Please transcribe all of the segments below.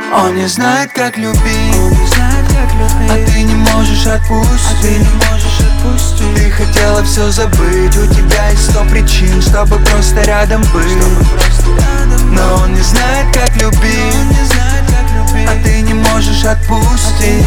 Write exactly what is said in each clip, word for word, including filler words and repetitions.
Он не знает, как любить, а ты не можешь отпустить. Ты хотела все забыть, у тебя есть сто причин, чтобы просто рядом быть. Но он не знает, как любить, а ты не можешь отпустить.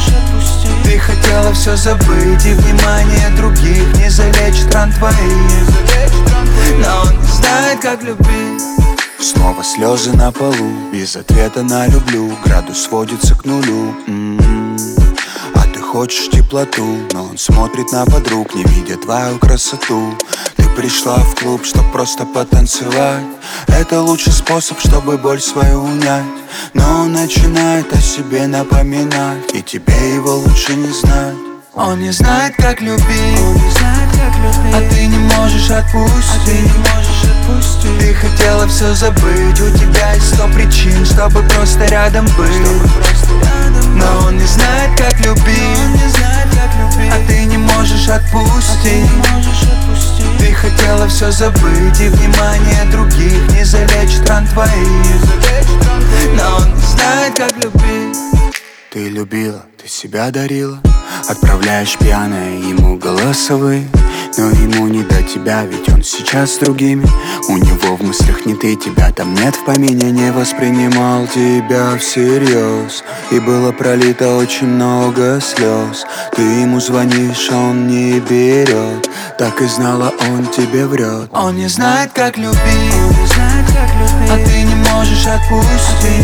Ты хотела все забыть, и внимание других не залечит ран твоих. Но он не знает, как любить. Снова слезы на полу, без ответа на люблю. Градус сводится к нулю. м-м-м. А ты хочешь теплоту, но он смотрит на подруг, не видя твою красоту. Ты пришла в клуб, чтоб просто потанцевать. Это лучший способ, чтобы боль свою унять. Но он начинает о себе напоминать, и тебе его лучше не знать. Он не знает, как любить, а ты не можешь отпустить. Ты хотела все забыть, у тебя есть сто причин, чтобы просто рядом быть. Но он не знает, как любить, а ты не можешь отпустить. Ты хотела все забыть, и внимание других не залечит ран твоих. Но он не знает, как любить. Ты любила, ты себя дарила, отправляешь пьяное ему голосовые. Но ему не до тебя, ведь он сейчас с другими. У него в мыслях не ты, тебя там нет в помине. Не воспринимал тебя всерьез, и было пролито очень много слез. Ты ему звонишь, он не берет, так и знала, он тебе врет. Он не знает, как любить, а ты не можешь отпустить.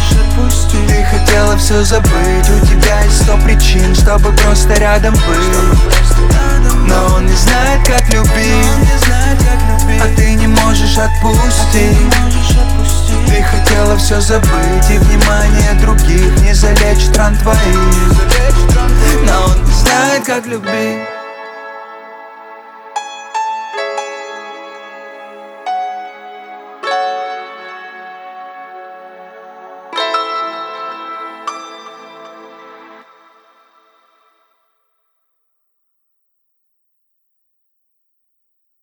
Ты хотела все забыть, у тебя есть сто причин, чтобы просто рядом быть. Но он не знает, как любить, а ты не можешь отпустить. Ты хотела все забыть, и внимание других не залечит ран твоих. Но он не знает, как любить.